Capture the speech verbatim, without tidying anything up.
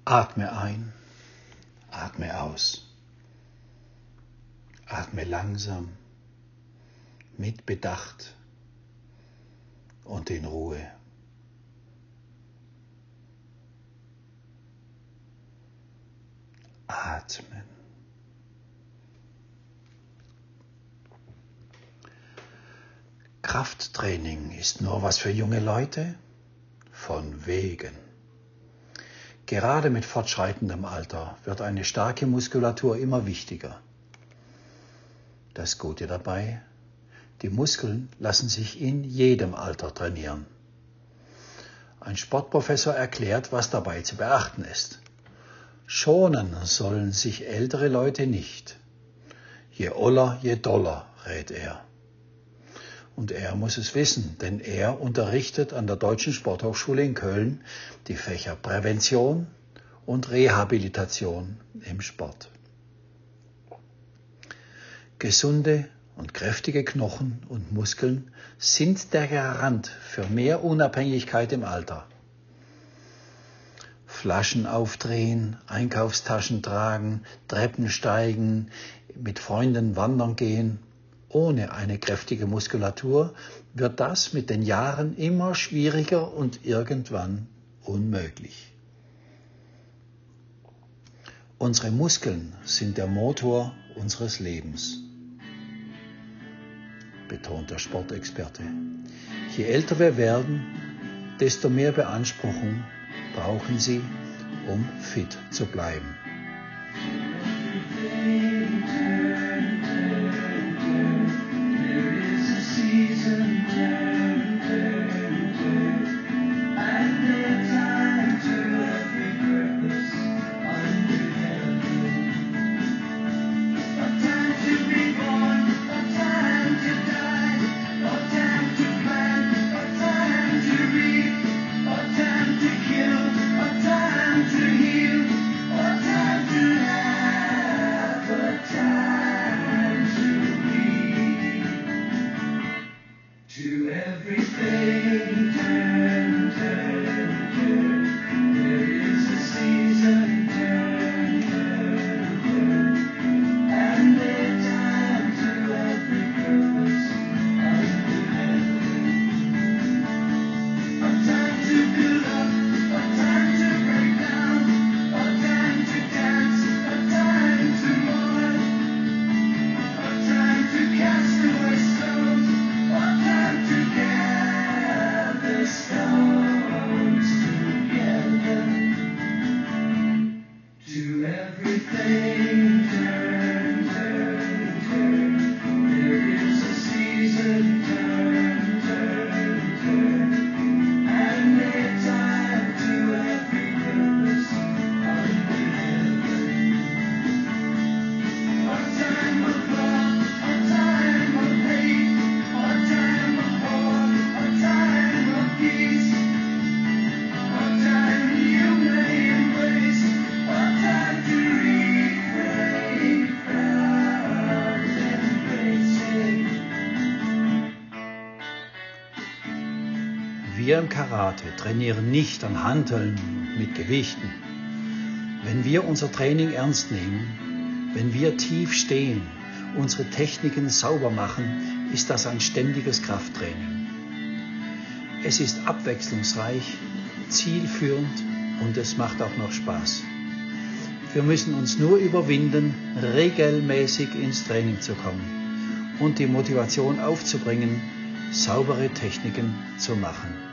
Atme ein, atme aus. Atme langsam, mit Bedacht und in Ruhe. Atmen. Krafttraining ist nur was für junge Leute? Von wegen. Gerade mit fortschreitendem Alter wird eine starke Muskulatur immer wichtiger. Das Gute dabei, die Muskeln lassen sich in jedem Alter trainieren. Ein Sportprofessor erklärt, was dabei zu beachten ist. Schonen sollen sich ältere Leute nicht. Je oller, je doller, rät er. Und er muss es wissen, denn er unterrichtet an der Deutschen Sporthochschule in Köln die Fächer Prävention und Rehabilitation im Sport. Gesunde und kräftige Knochen und Muskeln sind der Garant für mehr Unabhängigkeit im Alter. Flaschen aufdrehen, Einkaufstaschen tragen, Treppen steigen, mit Freunden wandern gehen. Ohne eine kräftige Muskulatur wird das mit den Jahren immer schwieriger und irgendwann unmöglich. Unsere Muskeln sind der Motor unseres Lebens, betont der Sportexperte. Je älter wir werden, desto mehr Beanspruchung brauchen sie, um fit zu bleiben. Wir im Karate trainieren nicht an Hanteln mit Gewichten. Wenn wir unser Training ernst nehmen, wenn wir tief stehen, unsere Techniken sauber machen, ist das ein ständiges Krafttraining. Es ist abwechslungsreich, zielführend und es macht auch noch Spaß. Wir müssen uns nur überwinden, regelmäßig ins Training zu kommen und die Motivation aufzubringen, saubere Techniken zu machen.